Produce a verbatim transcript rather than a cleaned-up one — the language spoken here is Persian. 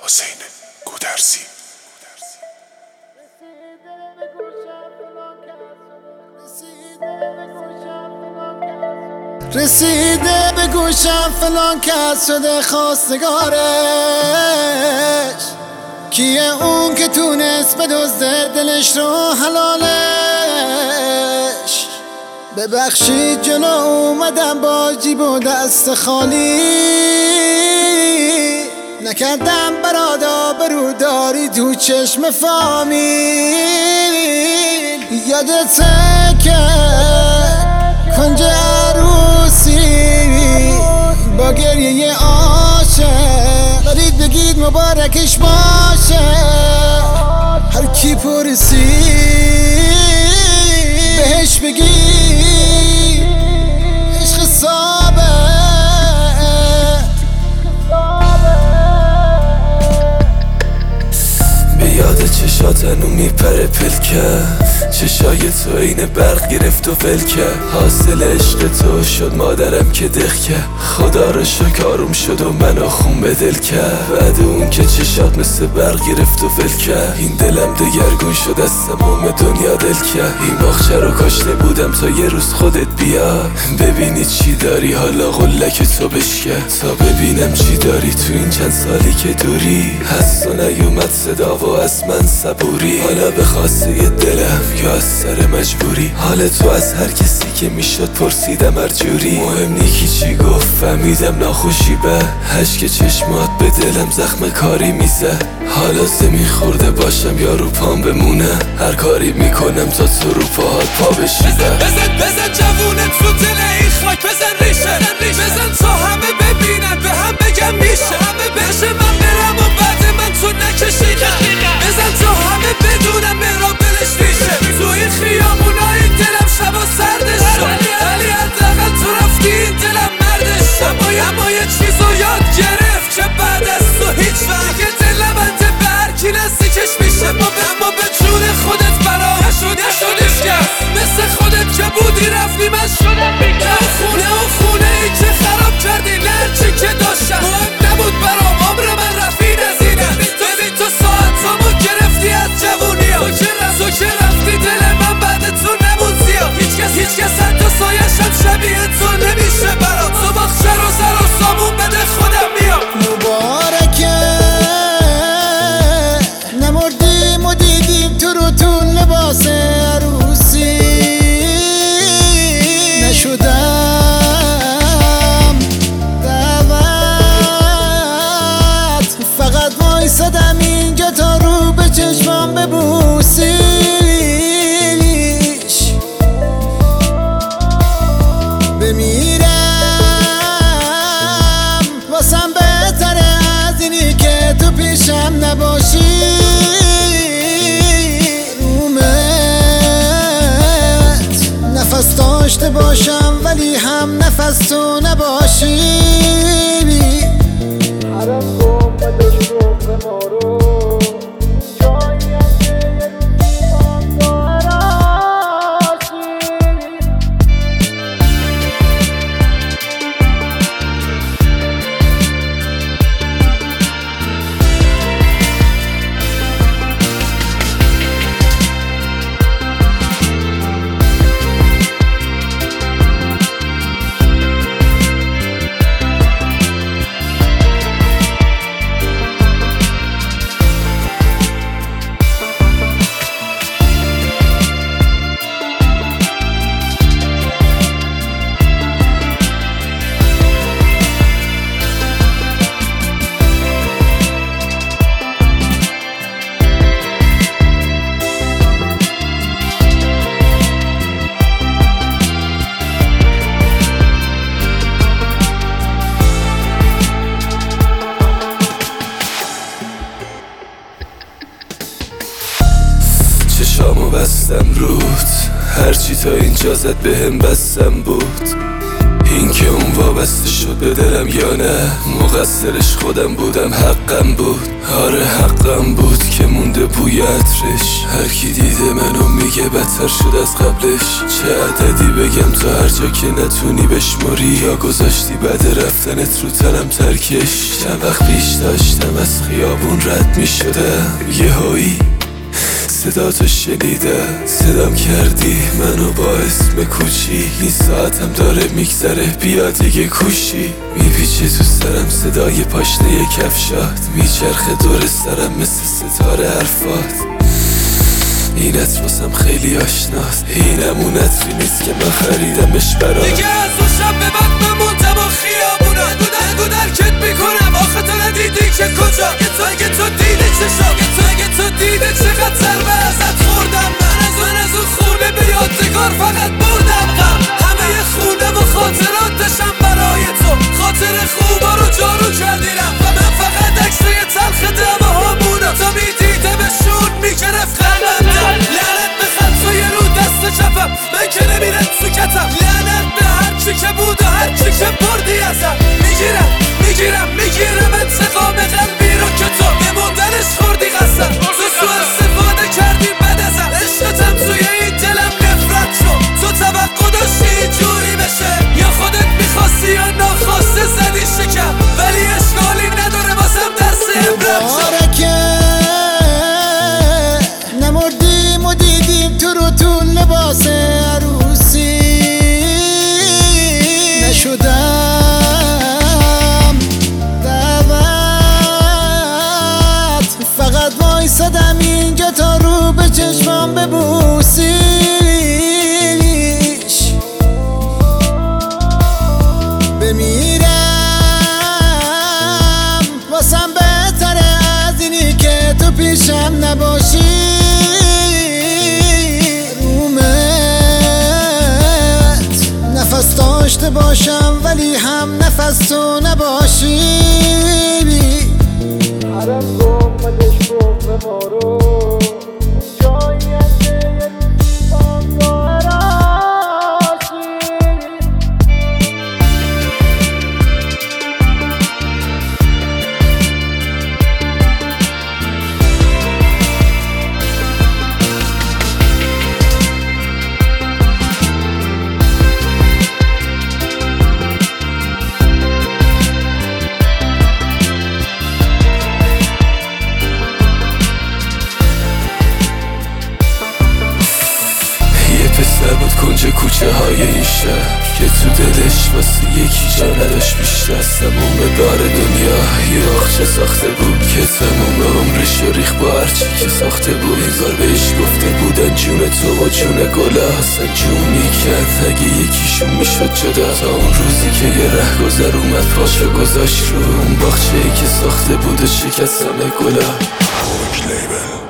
حسین گودرزی. رسیده به گوشم فلان کس شده خواستگارش. کیه اون که تونست بدزده دلش رو حلالش؟ ببخشید جلو اومدم با جیب و دست خالی، نکردم برادا برو داری تو چشم فامیل. یادته که کنج عروسی با گریه عاشق برید بگید مبارکش باشه. هر کی پرسی بهش بگی عشق صابه. به یاد چشات هنو میپره پلکه، چشای تو این برق گرفت و فلکه. حاصل عشق تو شد مادرم که دخکه، خدا رو شکر آروم شد و منو خون به دل کرد. بعد اون که چشات مثل برق گرفت و فلکه، این دلم دگرگون شد از تمام دنیا دل کرد. این باغچه رو کاشته بودم تا یه روز خودت بیاد، ببینی چی داری حالا قلک تو بشکه. تا ببینم چی داری تو این چند سالی که دوری، هست و نیومد صدا و از من صبوری. حالا به خواسته دلم یا از سر مجبوری، حال تو از هر کسی که میشد پرسیدم هر جوری. مهم نیکی چی گفت فهمیدم ناخوشی به هشک چشمات به دلم زخم کاری میزد. حالا زمین خورده باشم یا رو پام بمونه، هر کاری میکنم تا تو رو پاهات پا بشیده. بزن بزن بزن جوونه تو دل این خاک، بزن ریشه بزن تا همه ببینن به هم بگم میشه. همه بشه من برم و بعد من تو نکشیدم. بزن تا همه بدونم مرا بلش ریشه. تو این خیامونای دلم شبا سردش شد، ولی حداقل تو رفتی این دلم مردش شد. اما یه چیزو یاد گرفت که بعد از تو هیچ وقت دیگه دلم انده به هر کی نزدیکش میشه. ما به اما به جون خودت برا نشد نشدش کرد، مثل خودت که بودی رفتی من شدم بیکر. خونه و خونه ای که خراب کردی لرچی که داشتم، مهم نبود برام عمر من رفید از اینم. ببین تو ساعتامو گرفتی از جوونی ها، تو که رفتی دل من بعد تو نمون زیاد. هیچکس هیچکس حتی سایشم شبیه تو نمیشه برام. تو باخچه رو سر و سامون بده خودم میام. مبارکه نمردیم و دیدیم تو رو تو لباس عروسی. نشدم دعوت، فقط وایسادم اینجا تا رو به چشمام ببوسیش. بمیرم واسم بهتره از اینی که تو پیشم نباشی. رومت نفس داشته باشم ولی هم نفس تو نباشی. حرم کن بدش رو به ما رو، جایی هم که یه روزی هم داراشی. چشامو بستم رود، هرچی تا اینجا زد بهم بستم بود. این که اون وابسته شد به دلم یا نه، مقصرش خودم بودم، حقم بود. آره حقم بود که مونده بوی عطرش. هر کی دیده منو میگه بدتر شد از قبلش. چه عددی بگم تا هر جا که نتونی بشماری، یا گذاشتی بعد رفتنت رو تنم ترکش. چند وقت پیش داشتم از خیابون رد میشدم، یه هایی صدا تو شنیده، صدام کردی منو با اسم کوچی. این ساعتم داره میگذره، بیا دیگه کوشی. میپیچه تو سرم صدای پاشنه کفشات، میچرخه دور سرم مثل ستاره حرفات. این عطر واسم خیلی آشناست، اینم اون عطری نیست که من خریدمش برات. دیگه از اون شب به بعد من موندم و خیابونا، نگو درکت میکنم آخه تو ندیدی که کجا. اگه تو اگه تو دیده چشم، اگه تو اگه تو دیده چقدر ضربه ازت خوردم. من از من از اون خونه به یادگار فقط بردم غم. همه ی خونه و خاطرات داشتم برای تو، خاطر خوبا رو جارو کردی رفت. و من فقط عکسای تلخ دمه هامونا تا میدیدمشون میگرفت قلبم. لعنت به خطای رو دست چپم، من که نمیره تو کتم. لعنت به هرچی که بود و هرچی که بردی ازم. میگیرم میگیرم میگیرم انتقام قلبی رو که تو بموندنش خوردی قسم. تو سو استفاده کردی بد ازم، عشقتم توی این دلم نفرت شد. تو توقع داشتی اینجوری بشه، یا خودت میخواستی یا ناخواسته زدی شکم. ولی اشکالی نداره واسم درس عبرت شد. نمردیم و دیدیم تو رو تو لباس عروسی. نشدم دعوت، فقط وایسادم اینجا تا رو به چشمام ببوسیش. بمیرم واسم بهتره از اینی که تو پیشم نباشی. نفس داشته باشم ولی هم نفس تو نباشی. حرم گمدش کن به ما رو، جایی هم که یه روزی پانگاه راشی. پسر بود کنج کوچه های این شهر، که تو دلش واسه یکی جا نداشت بیشتر. تموم دار دنیا یه آخچه ساخته بود، که تموم عمرش ریخ با هرچی که ساخته بود. انگار بهش گفته بودن جون تو و جون گله اصلا جونی کرد اگه یکیشون میشد جدا. تا اون روزی که یه رهگذر اومد پاشو گذاشت رو اون باغچه‌ای که ساخته بود و شکست همه گلا.